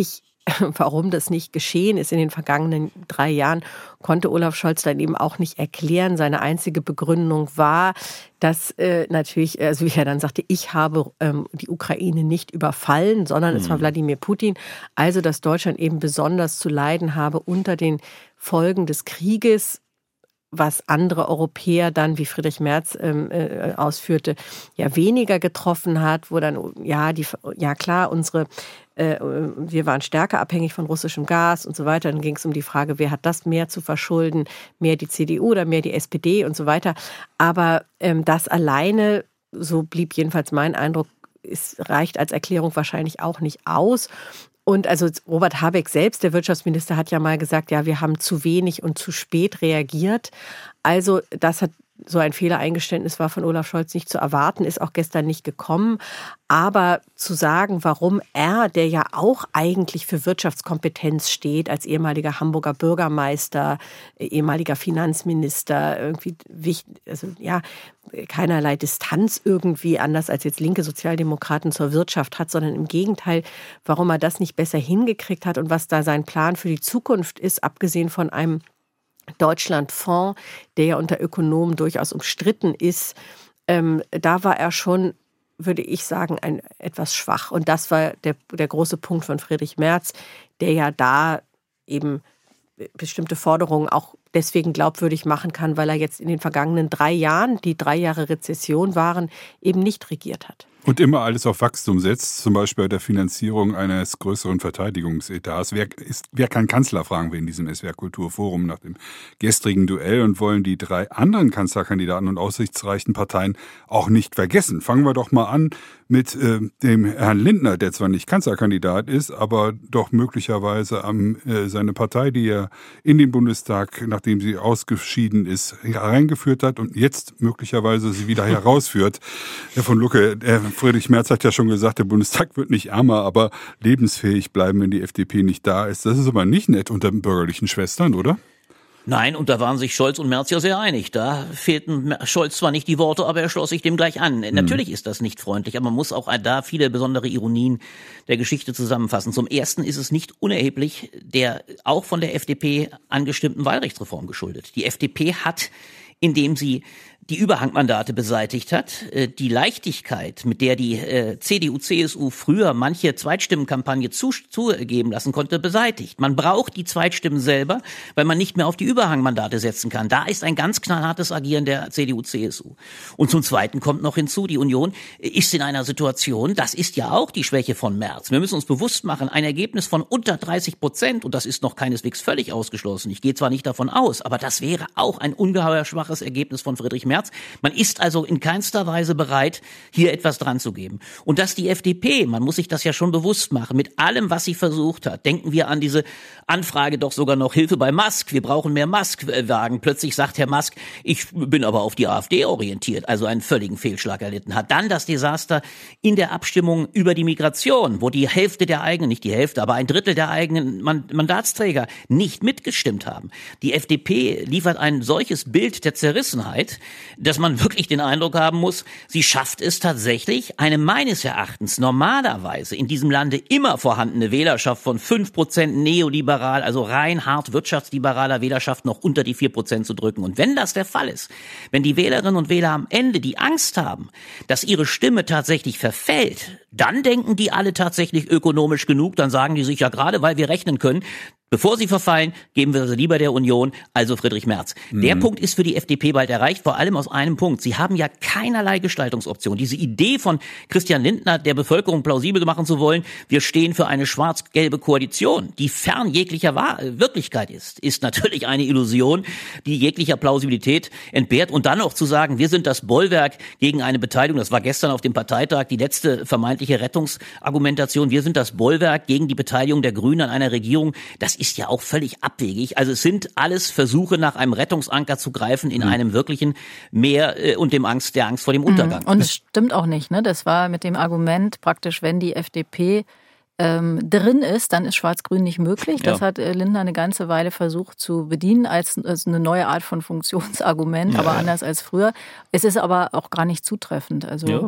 warum das nicht geschehen ist in den vergangenen drei Jahren, konnte Olaf Scholz dann eben auch nicht erklären. Seine einzige Begründung war, dass äh, natürlich, also wie er dann sagte, ich habe ähm, die Ukraine nicht überfallen, sondern mhm. es war Wladimir Putin. Also, dass Deutschland eben besonders zu leiden habe unter den Folgen des Krieges, was andere Europäer dann, wie Friedrich Merz ähm, äh, ausführte, ja weniger getroffen hat, wo dann, ja, die, ja klar, unsere, äh, wir waren stärker abhängig von russischem Gas und so weiter. Dann ging es um die Frage, wer hat das mehr zu verschulden, mehr die C D U oder mehr die S P D und so weiter. Aber ähm, das alleine, so blieb jedenfalls mein Eindruck, ist, reicht als Erklärung wahrscheinlich auch nicht aus. Und also Robert Habeck selbst, der Wirtschaftsminister, hat ja mal gesagt, ja, wir haben zu wenig und zu spät reagiert. Also das hat so ein Fehlereingeständnis war von Olaf Scholz nicht zu erwarten, ist auch gestern nicht gekommen. Aber zu sagen, warum er, der ja auch eigentlich für Wirtschaftskompetenz steht, als ehemaliger Hamburger Bürgermeister, ehemaliger Finanzminister, irgendwie wichtig, also ja, keinerlei Distanz irgendwie, anders als jetzt linke Sozialdemokraten zur Wirtschaft hat, sondern im Gegenteil, warum er das nicht besser hingekriegt hat und was da sein Plan für die Zukunft ist, abgesehen von einem Deutschlandfonds, der ja unter Ökonomen durchaus umstritten ist, ähm, da war er schon, würde ich sagen, ein, etwas schwach. Und das war der, der große Punkt von Friedrich Merz, der ja da eben bestimmte Forderungen auch deswegen glaubwürdig machen kann, weil er jetzt in den vergangenen drei Jahren, die drei Jahre Rezession waren, eben nicht regiert hat. Und immer alles auf Wachstum setzt, zum Beispiel bei der Finanzierung eines größeren Verteidigungsetats. Wer, ist, wer kann Kanzler, fragen wir in diesem S W R Kulturforum nach dem gestrigen Duell und wollen die drei anderen Kanzlerkandidaten und aussichtsreichen Parteien auch nicht vergessen. Fangen wir doch mal an mit äh, dem Herrn Lindner, der zwar nicht Kanzlerkandidat ist, aber doch möglicherweise am, äh, seine Partei, die er in den Bundestag, nachdem sie ausgeschieden ist, hereingeführt hat und jetzt möglicherweise sie wieder herausführt. Herr von Lucke, der Friedrich Merz hat ja schon gesagt, der Bundestag wird nicht ärmer, aber lebensfähig bleiben, wenn die F D P nicht da ist. Das ist aber nicht nett unter den bürgerlichen Schwestern, oder? Nein, und da waren sich Scholz und Merz ja sehr einig. Da fehlten Scholz zwar nicht die Worte, aber er schloss sich dem gleich an. Mhm. Natürlich ist das nicht freundlich, aber man muss auch da viele besondere Ironien der Geschichte zusammenfassen. Zum Ersten ist es nicht unerheblich der auch von der F D P angestimmten Wahlrechtsreform geschuldet. Die F D P hat, indem sie die Überhangmandate beseitigt hat, die Leichtigkeit, mit der die C D U, C S U früher manche Zweitstimmenkampagne zu, zugeben lassen konnte, beseitigt. Man braucht die Zweitstimmen selber, weil man nicht mehr auf die Überhangmandate setzen kann. Da ist ein ganz knallhartes Agieren der C D U, C S U. Und zum Zweiten kommt noch hinzu, die Union ist in einer Situation, das ist ja auch die Schwäche von Merz. Wir müssen uns bewusst machen, ein Ergebnis von unter dreißig Prozent, und das ist noch keineswegs völlig ausgeschlossen. Ich gehe zwar nicht davon aus, aber das wäre auch ein ungeheuer schwaches Ergebnis von Friedrich Merz. Man ist also in keinster Weise bereit, hier etwas dran zu geben. Und dass die F D P, man muss sich das ja schon bewusst machen, mit allem, was sie versucht hat, denken wir an diese Anfrage doch sogar noch Hilfe bei Musk, wir brauchen mehr Musk-Wagen. Plötzlich sagt Herr Musk, ich bin aber auf die AfD orientiert, also einen völligen Fehlschlag erlitten hat. Dann das Desaster in der Abstimmung über die Migration, wo die Hälfte der eigenen, nicht die Hälfte, aber ein Drittel der eigenen Mandatsträger nicht mitgestimmt haben. Die F D P liefert ein solches Bild der Zerrissenheit, dass man wirklich den Eindruck haben muss, sie schafft es tatsächlich, eine meines Erachtens normalerweise in diesem Lande immer vorhandene Wählerschaft von fünf Prozent neoliberal, also rein hart wirtschaftsliberaler Wählerschaft noch unter die vier Prozent zu drücken. Und wenn das der Fall ist, wenn die Wählerinnen und Wähler am Ende die Angst haben, dass ihre Stimme tatsächlich verfällt, dann denken die alle tatsächlich ökonomisch genug, dann sagen die sich ja gerade, weil wir rechnen können, bevor sie verfallen, geben wir sie lieber der Union, also Friedrich Merz. Mhm. Der Punkt ist für die F D P bald erreicht, vor allem aus einem Punkt. Sie haben ja keinerlei Gestaltungsoption. Diese Idee von Christian Lindner, der Bevölkerung plausibel machen zu wollen, wir stehen für eine schwarz-gelbe Koalition, die fern jeglicher Wahr- Wirklichkeit ist, ist natürlich eine Illusion, die jeglicher Plausibilität entbehrt. Und dann noch zu sagen, wir sind das Bollwerk gegen eine Beteiligung, das war gestern auf dem Parteitag die letzte vermeintliche Rettungsargumentation, wir sind das Bollwerk gegen die Beteiligung der Grünen an einer Regierung, das ist ja auch völlig abwegig. Also es sind alles Versuche, nach einem Rettungsanker zu greifen in mhm. einem wirklichen Meer äh, und dem Angst, der Angst vor dem Untergang. Und es stimmt auch nicht, ne? Das war mit dem Argument praktisch, wenn die F D P ähm, drin ist, dann ist Schwarz-Grün nicht möglich. Das ja. hat äh, Lindner eine ganze Weile versucht zu bedienen als, als eine neue Art von Funktionsargument, ja, aber ja. anders als früher. Es ist aber auch gar nicht zutreffend. Also ja.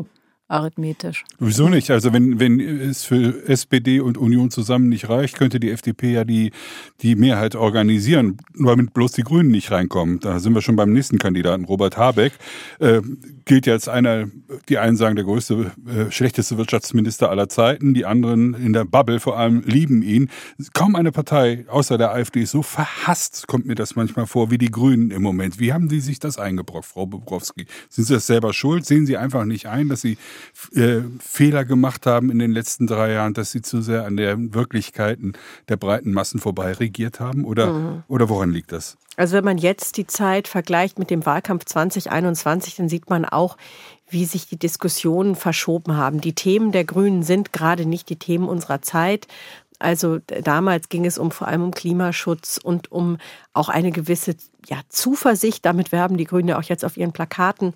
arithmetisch. Wieso nicht? Also wenn, wenn es für S P D und Union zusammen nicht reicht, könnte die F D P ja die, die Mehrheit organisieren, nur damit bloß die Grünen nicht reinkommen. Da sind wir schon beim nächsten Kandidaten, Robert Habeck. Äh, gilt ja als einer, die einen sagen, der größte, äh, schlechteste Wirtschaftsminister aller Zeiten, die anderen in der Bubble vor allem lieben ihn. Kaum eine Partei außer der AfD ist so verhasst, kommt mir das manchmal vor, wie die Grünen im Moment. Wie haben die sich das eingebrockt, Frau Bobrowski? Sind Sie das selber schuld? Sehen Sie einfach nicht ein, dass Sie Äh, Fehler gemacht haben in den letzten drei Jahren, dass sie zu sehr an den Wirklichkeiten der breiten Massen vorbei regiert haben? Oder, mhm. oder woran liegt das? Also wenn man jetzt die Zeit vergleicht mit dem Wahlkampf zwanzig einundzwanzig, dann sieht man auch, wie sich die Diskussionen verschoben haben. Die Themen der Grünen sind gerade nicht die Themen unserer Zeit. Also damals ging es um vor allem um Klimaschutz und um auch eine gewisse ja, Zuversicht. Damit werben die Grünen ja auch jetzt auf ihren Plakaten.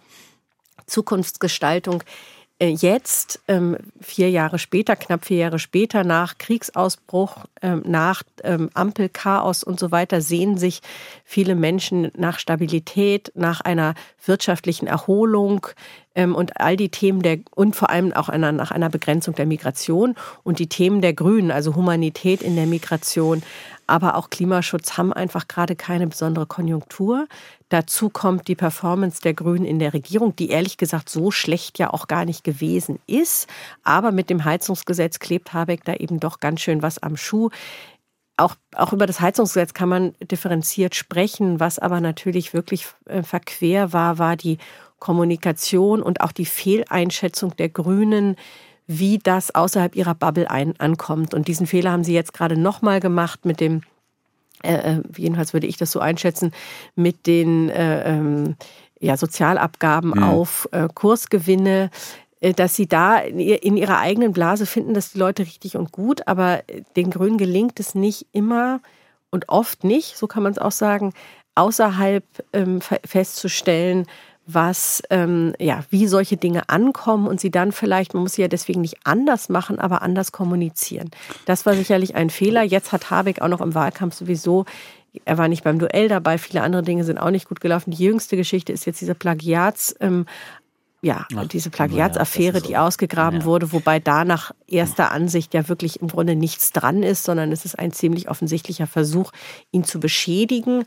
Zukunftsgestaltung. Jetzt, vier Jahre später, knapp vier Jahre später, nach Kriegsausbruch, nach Ampelchaos und so weiter, sehen sich viele Menschen nach Stabilität, nach einer wirtschaftlichen Erholung und all die Themen der, und vor allem auch einer, nach einer Begrenzung der Migration und die Themen der Grünen, also Humanität in der Migration, aber auch Klimaschutz haben einfach gerade keine besondere Konjunktur. Dazu kommt die Performance der Grünen in der Regierung, die ehrlich gesagt so schlecht ja auch gar nicht gewesen ist. Aber mit dem Heizungsgesetz klebt Habeck da eben doch ganz schön was am Schuh. Auch, auch über das Heizungsgesetz kann man differenziert sprechen. Was aber natürlich wirklich äh, verquer war, war die Kommunikation und auch die Fehleinschätzung der Grünen, wie das außerhalb ihrer Bubble ein, ankommt. Und diesen Fehler haben sie jetzt gerade nochmal gemacht mit dem, äh, jedenfalls würde ich das so einschätzen, mit den äh, ähm, ja, Sozialabgaben mhm. auf äh, Kursgewinne, äh, dass sie da in, in ihrer eigenen Blase finden, dass die Leute richtig und gut, aber den Grünen gelingt es nicht immer und oft nicht, so kann man es auch sagen, außerhalb ähm, festzustellen, was, ähm, ja, wie solche Dinge ankommen und sie dann vielleicht, man muss sie ja deswegen nicht anders machen, aber anders kommunizieren. Das war sicherlich ein Fehler. Jetzt hat Habeck auch noch im Wahlkampf sowieso, er war nicht beim Duell dabei, viele andere Dinge sind auch nicht gut gelaufen. Die jüngste Geschichte ist jetzt diese Plagiats, ähm, ja, Ach, diese Plagiatsaffäre, ja, die ausgegraben ja. wurde, wobei da nach erster Ansicht ja wirklich im Grunde nichts dran ist, sondern es ist ein ziemlich offensichtlicher Versuch, ihn zu beschädigen.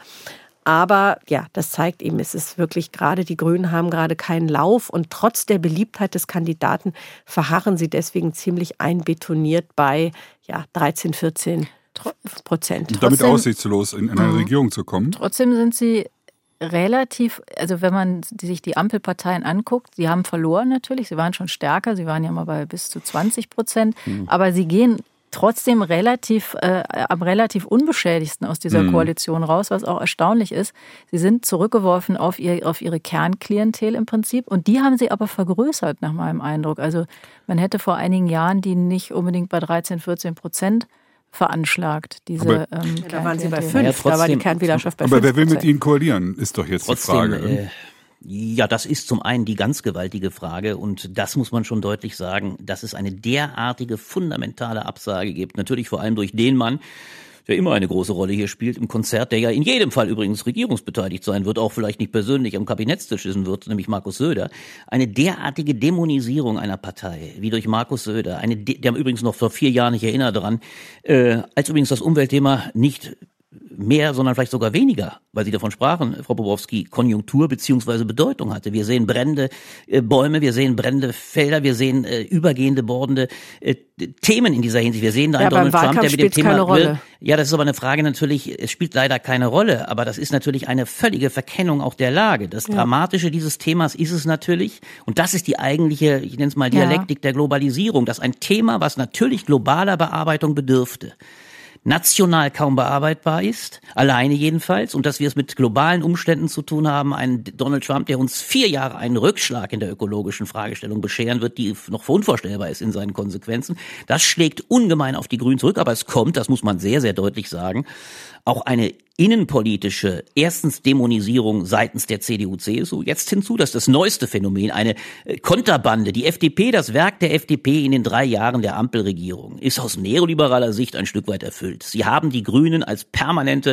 Aber ja, das zeigt eben, es ist wirklich gerade, die Grünen haben gerade keinen Lauf und trotz der Beliebtheit des Kandidaten verharren sie deswegen ziemlich einbetoniert bei ja, dreizehn, vierzehn Prozent. Und damit aussichtslos in eine mhm. Regierung zu kommen? Trotzdem sind sie relativ, also wenn man sich die Ampelparteien anguckt, sie haben verloren natürlich, sie waren schon stärker, sie waren ja mal bei bis zu zwanzig Prozent, mhm. aber sie gehen trotzdem relativ, äh, am relativ unbeschädigsten aus dieser mhm. Koalition raus, was auch erstaunlich ist. Sie sind zurückgeworfen auf, ihr, auf ihre Kernklientel im Prinzip und die haben sie aber vergrößert nach meinem Eindruck. Also man hätte vor einigen Jahren die nicht unbedingt bei dreizehn, vierzehn Prozent veranschlagt. Diese, aber, ähm, ja, da waren sie bei fünf, ja, trotzdem, da war die Kernwählerschaft bei aber fünf Prozent. Wer will mit ihnen koalieren, ist doch jetzt trotzdem, die Frage. Äh, Ja, das ist zum einen die ganz gewaltige Frage und das muss man schon deutlich sagen, dass es eine derartige fundamentale Absage gibt. Natürlich vor allem durch den Mann, der immer eine große Rolle hier spielt im Konzert, der ja in jedem Fall übrigens regierungsbeteiligt sein wird, auch vielleicht nicht persönlich am Kabinettstisch sitzen wird, nämlich Markus Söder. Eine derartige Dämonisierung einer Partei, wie durch Markus Söder, eine, der übrigens noch vor vier Jahren, ich erinnere daran, äh, als übrigens das Umweltthema nicht mehr, sondern vielleicht sogar weniger, weil Sie davon sprachen, Frau Bobrowski, Konjunktur beziehungsweise Bedeutung hatte. Wir sehen brennende äh, Bäume, wir sehen brennende Felder, wir sehen äh, übergehende, bordende äh, Themen in dieser Hinsicht. Wir sehen da einen ja, Donald Trump, der mit dem Thema keine Rolle. Ja, das ist aber eine Frage natürlich, es spielt leider keine Rolle, aber das ist natürlich eine völlige Verkennung auch der Lage. Das ja. Dramatische dieses Themas ist es natürlich, und das ist die eigentliche, ich nenne es mal Dialektik ja. der Globalisierung, dass ein Thema, was natürlich globaler Bearbeitung bedürfte, national kaum bearbeitbar ist, alleine jedenfalls, und dass wir es mit globalen Umständen zu tun haben, ein Donald Trump, der uns vier Jahre einen Rückschlag in der ökologischen Fragestellung bescheren wird, die noch unvorstellbar ist in seinen Konsequenzen, das schlägt ungemein auf die Grünen zurück, aber es kommt, das muss man sehr, sehr deutlich sagen, auch eine innenpolitische, erstens Dämonisierung seitens der C D U C S U, jetzt hinzu, dass das neueste Phänomen, eine Konterbande, die F D P, das Werk der F D P in den drei Jahren der Ampelregierung, ist aus neoliberaler Sicht ein Stück weit erfüllt. Sie haben die Grünen als permanente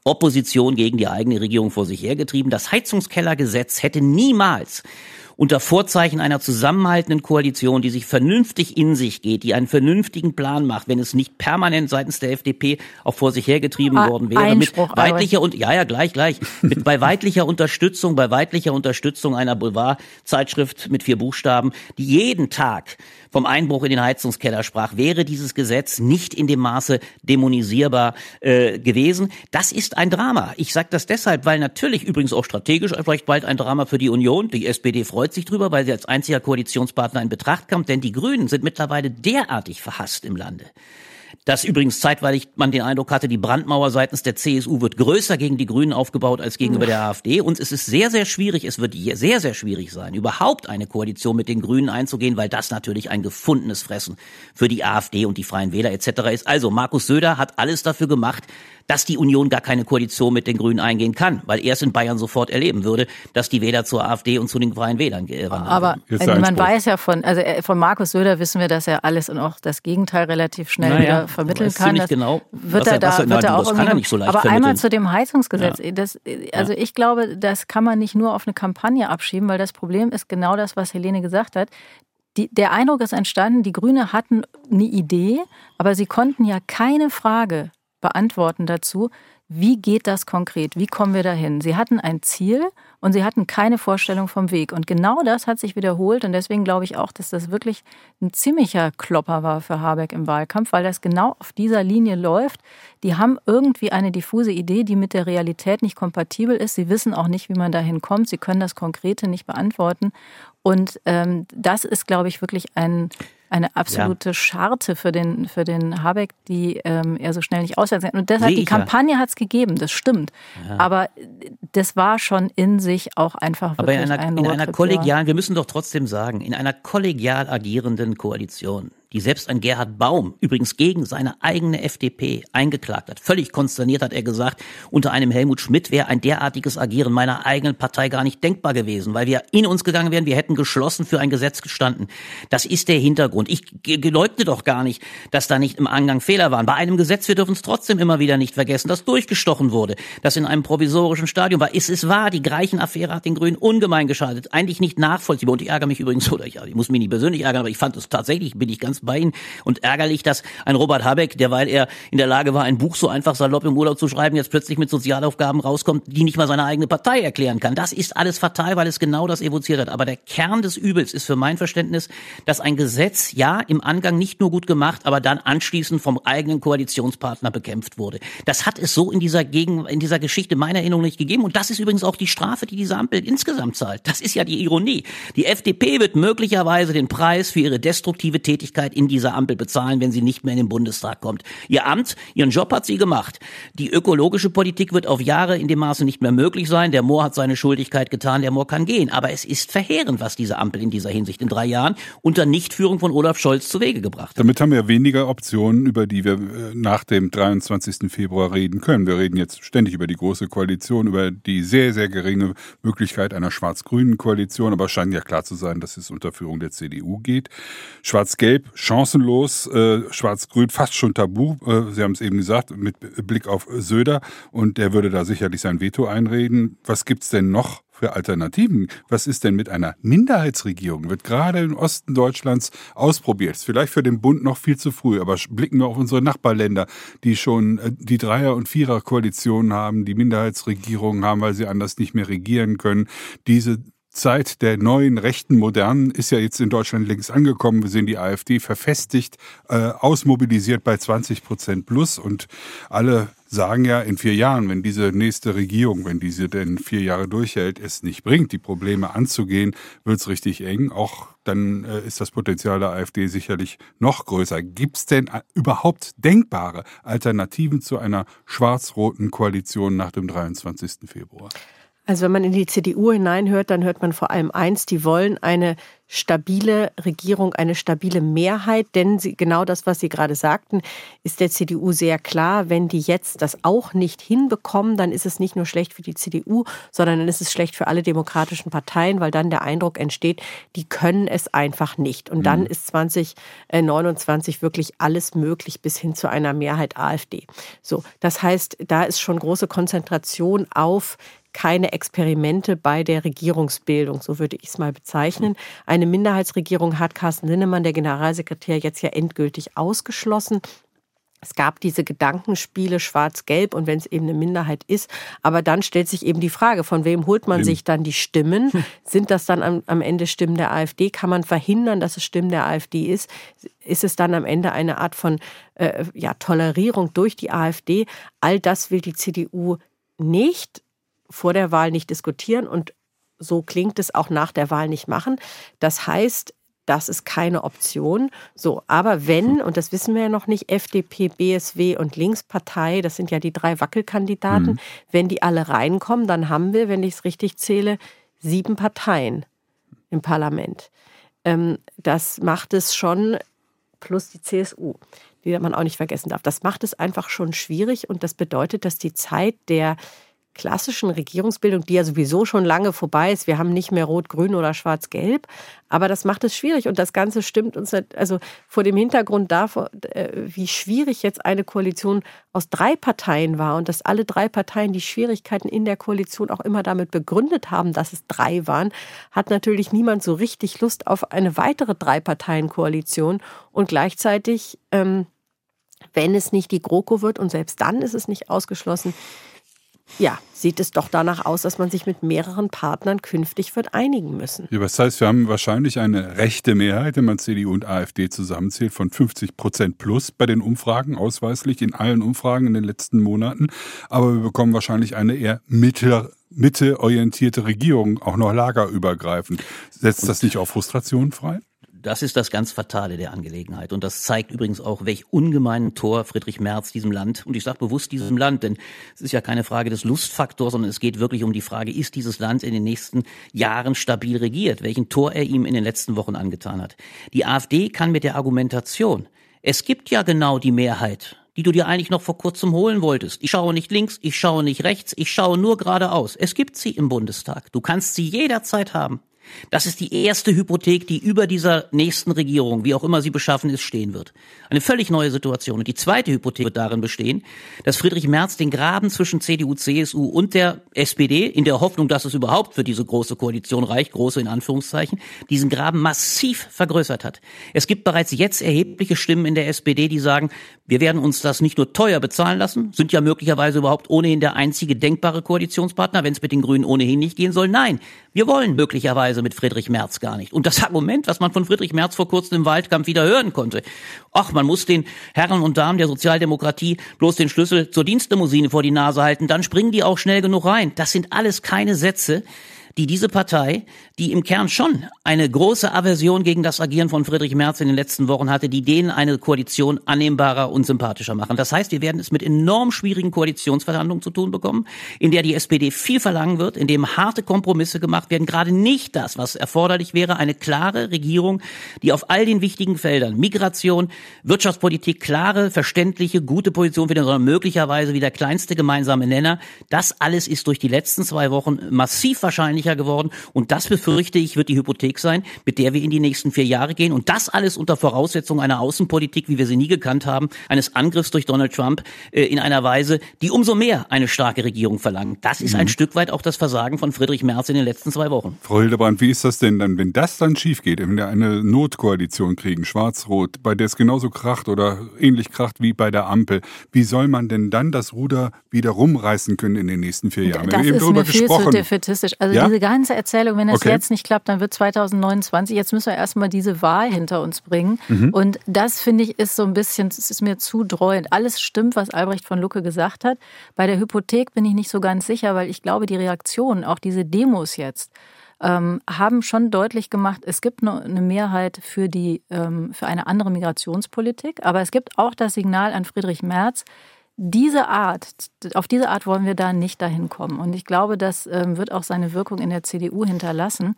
Opposition gegen die eigene Regierung vor sich hergetrieben. Das Heizungskellergesetz hätte niemals unter Vorzeichen einer zusammenhaltenden Koalition, die sich vernünftig in sich geht, die einen vernünftigen Plan macht, wenn es nicht permanent seitens der F D P auch vor sich hergetrieben ah, worden wäre, Einspruch, mit weidlicher und ja ja gleich gleich mit bei weidlicher Unterstützung, bei weidlicher Unterstützung einer Boulevardzeitschrift mit vier Buchstaben, die jeden Tag vom Einbruch in den Heizungskeller sprach, wäre dieses Gesetz nicht in dem Maße dämonisierbar äh, gewesen. Das ist ein Drama. Ich sage das deshalb, weil natürlich übrigens auch strategisch vielleicht bald ein Drama für die Union. Die S P D freut sich drüber, weil sie als einziger Koalitionspartner in Betracht kommt, denn die Grünen sind mittlerweile derartig verhasst im Lande, dass übrigens zeitweilig man den Eindruck hatte, die Brandmauer seitens der C S U wird größer gegen die Grünen aufgebaut als gegenüber der AfD. Und es ist sehr, sehr schwierig, es wird sehr, sehr schwierig sein, überhaupt eine Koalition mit den Grünen einzugehen, weil das natürlich ein gefundenes Fressen für die AfD und die Freien Wähler et cetera ist. Also Markus Söder hat alles dafür gemacht, dass die Union gar keine Koalition mit den Grünen eingehen kann, weil er es in Bayern sofort erleben würde, dass die Wähler zur AfD und zu den Freien Wählern gehen. Aber also man weiß ja von, also von Markus Söder wissen wir, dass er alles und auch das Gegenteil relativ schnell naja, wieder vermitteln kann. Das genau, wird er da, was, wird nein, er auch das kann er nicht so leicht aber vermitteln. Einmal zu dem Heizungsgesetz. Ja. Das, also ja. ich glaube, das kann man nicht nur auf eine Kampagne abschieben, weil das Problem ist genau das, was Helene gesagt hat. Die, der Eindruck ist entstanden, die Grünen hatten eine Idee, aber sie konnten ja keine Frage beantworten dazu, wie geht das konkret? Wie kommen wir dahin? Sie hatten ein Ziel und sie hatten keine Vorstellung vom Weg. Und genau das hat sich wiederholt. Und deswegen glaube ich auch, dass das wirklich ein ziemlicher Klopper war für Habeck im Wahlkampf, weil das genau auf dieser Linie läuft. Die haben irgendwie eine diffuse Idee, die mit der Realität nicht kompatibel ist. Sie wissen auch nicht, wie man dahin kommt. Sie können das Konkrete nicht beantworten. Und ähm, das ist, glaube ich, wirklich ein... eine absolute ja. Scharte für den, für den Habeck, die ähm, er so schnell nicht auswählen kann. Und deshalb, die Kampagne ja. hat es gegeben, das stimmt. Ja. Aber das war schon in sich auch einfach wirklich Aber in einer, ein in einer kollegialen, wir müssen doch trotzdem sagen, in einer kollegial agierenden Koalition, die selbst ein Gerhard Baum übrigens gegen seine eigene F D P eingeklagt hat. Völlig konsterniert hat er gesagt, unter einem Helmut Schmidt wäre ein derartiges Agieren meiner eigenen Partei gar nicht denkbar gewesen, weil wir in uns gegangen wären, wir hätten geschlossen für ein Gesetz gestanden. Das ist der Hintergrund. Ich leugne doch gar nicht, dass da nicht im Angang Fehler waren. Bei einem Gesetz, wir dürfen es trotzdem immer wieder nicht vergessen, das durchgestochen wurde, das in einem provisorischen Stadium war. Es ist wahr, die Greichen-Affäre hat den Grünen ungemein geschadet. Eigentlich nicht nachvollziehbar. Und ich ärgere mich übrigens, oder ich, ich muss mich nicht persönlich ärgern, aber ich fand es tatsächlich, bin ich ganz bei Ihnen und ärgerlich, dass ein Robert Habeck, der, weil er in der Lage war, ein Buch so einfach salopp im Urlaub zu schreiben, jetzt plötzlich mit Sozialaufgaben rauskommt, die nicht mal seine eigene Partei erklären kann. Das ist alles fatal, weil es genau das evoziert hat. Aber der Kern des Übels ist für mein Verständnis, dass ein Gesetz, ja, im Angang nicht nur gut gemacht, aber dann anschließend vom eigenen Koalitionspartner bekämpft wurde. Das hat es so in dieser Gegen, in dieser Geschichte meiner Erinnerung nicht gegeben. Und das ist übrigens auch die Strafe, die diese Ampel insgesamt zahlt. Das ist ja die Ironie. Die F D P wird möglicherweise den Preis für ihre destruktive Tätigkeit in dieser Ampel bezahlen, wenn sie nicht mehr in den Bundestag kommt. Ihr Amt, ihren Job hat sie gemacht. Die ökologische Politik wird auf Jahre in dem Maße nicht mehr möglich sein. Der Mohr hat seine Schuldigkeit getan, der Mohr kann gehen. Aber es ist verheerend, was diese Ampel in dieser Hinsicht in drei Jahren unter Nichtführung von Olaf Scholz zu Wege gebracht hat. Damit haben wir weniger Optionen, über die wir nach dem dreiundzwanzigsten Februar reden können. Wir reden jetzt ständig über die Große Koalition, über die sehr, sehr geringe Möglichkeit einer schwarz-grünen Koalition. Aber es scheint ja klar zu sein, dass es unter Führung der C D U geht. Schwarz-Gelb, chancenlos. Äh, Schwarz-Grün fast schon tabu, äh, Sie haben es eben gesagt, mit Blick auf Söder und der würde da sicherlich sein Veto einreden. Was gibt's denn noch für Alternativen? Was ist denn mit einer Minderheitsregierung? Wird gerade im Osten Deutschlands ausprobiert. Ist vielleicht für den Bund noch viel zu früh, aber blicken wir auf unsere Nachbarländer, die schon die Dreier- und Vierer-Koalitionen haben, die Minderheitsregierungen haben, weil sie anders nicht mehr regieren können. Diese Zeit der neuen rechten Modernen ist ja jetzt in Deutschland längst angekommen. Wir sehen die AfD verfestigt, äh, ausmobilisiert bei zwanzig Prozent plus und alle sagen ja in vier Jahren, wenn diese nächste Regierung, wenn diese denn vier Jahre durchhält, es nicht bringt, die Probleme anzugehen, wird's richtig eng. Auch dann äh, ist das Potenzial der AfD sicherlich noch größer. Gibt's denn überhaupt denkbare Alternativen zu einer schwarz-roten Koalition nach dem dreiundzwanzigsten Februar? Also wenn man in die C D U hineinhört, dann hört man vor allem eins, die wollen eine stabile Regierung, eine stabile Mehrheit. Denn sie, genau das, was Sie gerade sagten, ist der C D U sehr klar. Wenn die jetzt das auch nicht hinbekommen, dann ist es nicht nur schlecht für die C D U, sondern dann ist es schlecht für alle demokratischen Parteien, weil dann der Eindruck entsteht, die können es einfach nicht. Und dann ist zwanzig neunundzwanzig wirklich alles möglich bis hin zu einer Mehrheit AfD. So, das heißt, da ist schon große Konzentration auf keine Experimente bei der Regierungsbildung, so würde ich es mal bezeichnen. Eine Minderheitsregierung hat Carsten Linnemann, der Generalsekretär, jetzt ja endgültig ausgeschlossen. Es gab diese Gedankenspiele schwarz-gelb und wenn es eben eine Minderheit ist. Aber dann stellt sich eben die Frage, von wem holt man sich dann die Stimmen? Sind das dann am, am Ende Stimmen der AfD? Kann man verhindern, dass es Stimmen der AfD ist? Ist es dann am Ende eine Art von äh, ja, Tolerierung durch die AfD? All das will die C D U nicht, vor der Wahl nicht diskutieren und so klingt es auch nach der Wahl nicht machen. Das heißt, das ist keine Option. So, aber wenn, und das wissen wir ja noch nicht, F D P, B S W und Linkspartei, das sind ja die drei Wackelkandidaten, mhm. wenn die alle reinkommen, dann haben wir, wenn ich es richtig zähle, sieben Parteien im Parlament. Ähm, das macht es schon, plus die C S U, die man auch nicht vergessen darf. Das macht es einfach schon schwierig und das bedeutet, dass die Zeit der klassischen Regierungsbildung, die ja sowieso schon lange vorbei ist. Wir haben nicht mehr Rot, Grün oder Schwarz-Gelb. Aber das macht es schwierig. Und das Ganze stimmt uns nicht, also vor dem Hintergrund davon, wie schwierig jetzt eine Koalition aus drei Parteien war und dass alle drei Parteien die Schwierigkeiten in der Koalition auch immer damit begründet haben, dass es drei waren, hat natürlich niemand so richtig Lust auf eine weitere Drei-Parteien-Koalition. Und gleichzeitig, ähm, wenn es nicht die GroKo wird, und selbst dann ist es nicht ausgeschlossen, ja, sieht es doch danach aus, dass man sich mit mehreren Partnern künftig wird einigen müssen. Ja, das heißt, wir haben wahrscheinlich eine rechte Mehrheit, wenn man C D U und AfD zusammenzählt, von fünfzig Prozent plus bei den Umfragen, ausweislich in allen Umfragen in den letzten Monaten. Aber wir bekommen wahrscheinlich eine eher Mitte, mitteorientierte Regierung, auch noch lagerübergreifend. Setzt das nicht auf Frustration frei? Das ist das ganz Fatale der Angelegenheit. Und das zeigt übrigens auch, welch ungemeinen Tor Friedrich Merz diesem Land, und ich sage bewusst diesem Land, denn es ist ja keine Frage des Lustfaktors, sondern es geht wirklich um die Frage, ist dieses Land in den nächsten Jahren stabil regiert? Welchen Tor er ihm in den letzten Wochen angetan hat. Die AfD kann mit der Argumentation, es gibt ja genau die Mehrheit, die du dir eigentlich noch vor kurzem holen wolltest. Ich schaue nicht links, ich schaue nicht rechts, ich schaue nur geradeaus. Es gibt sie im Bundestag. Du kannst sie jederzeit haben. Das ist die erste Hypothek, die über dieser nächsten Regierung, wie auch immer sie beschaffen ist, stehen wird. Eine völlig neue Situation. Und die zweite Hypothek wird darin bestehen, dass Friedrich Merz den Graben zwischen C D U, C S U und der S P D, in der Hoffnung, dass es überhaupt für diese große Koalition reicht, große in Anführungszeichen, diesen Graben massiv vergrößert hat. Es gibt bereits jetzt erhebliche Stimmen in der S P D, die sagen, wir werden uns das nicht nur teuer bezahlen lassen, sind ja möglicherweise überhaupt ohnehin der einzige denkbare Koalitionspartner, wenn es mit den Grünen ohnehin nicht gehen soll. Nein, wir wollen möglicherweise mit Friedrich Merz gar nicht. Und das Argument, was man von Friedrich Merz vor kurzem im Wahlkampf wieder hören konnte, ach, man muss den Herren und Damen der Sozialdemokratie bloß den Schlüssel zur Dienstlimousine vor die Nase halten, dann springen die auch schnell genug rein. Das sind alles keine Sätze, die diese Partei, die im Kern schon eine große Aversion gegen das Agieren von Friedrich Merz in den letzten Wochen hatte, die denen eine Koalition annehmbarer und sympathischer machen. Das heißt, wir werden es mit enorm schwierigen Koalitionsverhandlungen zu tun bekommen, in der die S P D viel verlangen wird, in dem harte Kompromisse gemacht werden, gerade nicht das, was erforderlich wäre, eine klare Regierung, die auf all den wichtigen Feldern, Migration, Wirtschaftspolitik, klare, verständliche, gute Position findet, sondern möglicherweise wie der kleinste gemeinsame Nenner. Das alles ist durch die letzten zwei Wochen massiv wahrscheinlich geworden. Und das, befürchte ich, wird die Hypothek sein, mit der wir in die nächsten vier Jahre gehen. Und das alles unter Voraussetzung einer Außenpolitik, wie wir sie nie gekannt haben, eines Angriffs durch Donald Trump äh, in einer Weise, die umso mehr eine starke Regierung verlangt. Das ist mhm. ein Stück weit auch das Versagen von Friedrich Merz in den letzten zwei Wochen. Frau Hildebrand, wie ist das denn dann, wenn das dann schief geht, wenn wir eine Notkoalition kriegen, Schwarz-Rot, bei der es genauso kracht oder ähnlich kracht wie bei der Ampel? Wie soll man denn dann das Ruder wieder rumreißen können in den nächsten vier Jahren? Das wir ist eben mir viel gesprochen. zu defätistisch. Also ja? diese ganze Erzählung, wenn das okay. jetzt nicht klappt, dann wird zwanzig neunundzwanzig, jetzt müssen wir erstmal diese Wahl hinter uns bringen. Mhm. Und das, finde ich, ist so ein bisschen, es ist mir zu dreuend. Alles stimmt, was Albrecht von Lucke gesagt hat. Bei der Hypothek bin ich nicht so ganz sicher, weil ich glaube, die Reaktionen, auch diese Demos jetzt, ähm, haben schon deutlich gemacht, es gibt eine, eine Mehrheit für, die, ähm, für eine andere Migrationspolitik. Aber es gibt auch das Signal an Friedrich Merz, diese Art, auf diese Art wollen wir da nicht dahin kommen. Und ich glaube, das ähm, wird auch seine Wirkung in der C D U hinterlassen.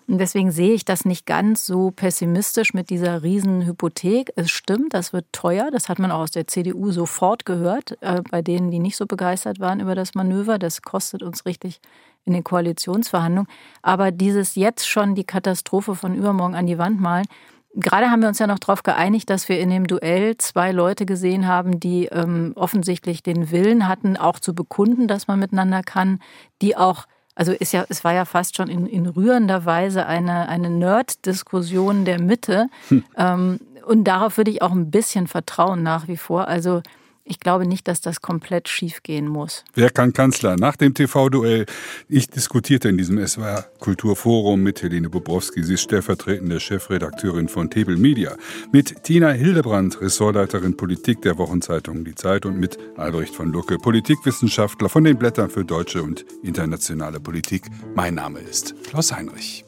Und deswegen sehe ich das nicht ganz so pessimistisch mit dieser Riesenhypothek. Es stimmt, das wird teuer. Das hat man auch aus der C D U sofort gehört, äh, bei denen, die nicht so begeistert waren über das Manöver. Das kostet uns richtig in den Koalitionsverhandlungen. Aber dieses jetzt schon die Katastrophe von übermorgen an die Wand malen, gerade haben wir uns ja noch darauf geeinigt, dass wir in dem Duell zwei Leute gesehen haben, die ähm, offensichtlich den Willen hatten, auch zu bekunden, dass man miteinander kann, die auch, also ist ja, es war ja fast schon in, in rührender Weise eine, eine Nerd-Diskussion der Mitte. Hm. Ähm, und darauf würde ich auch ein bisschen vertrauen nach wie vor. Also ich glaube nicht, dass das komplett schief gehen muss. Wer kann Kanzler? Nach dem T V-Duell. Ich diskutierte in diesem S W R Kulturforum mit Helene Bobrowski. Sie ist stellvertretende Chefredakteurin von Tebel Media. Mit Tina Hildebrandt, Ressortleiterin Politik der Wochenzeitung Die Zeit. Und mit Albrecht von Lucke, Politikwissenschaftler von den Blättern für deutsche und internationale Politik. Mein Name ist Klaus Heinrich.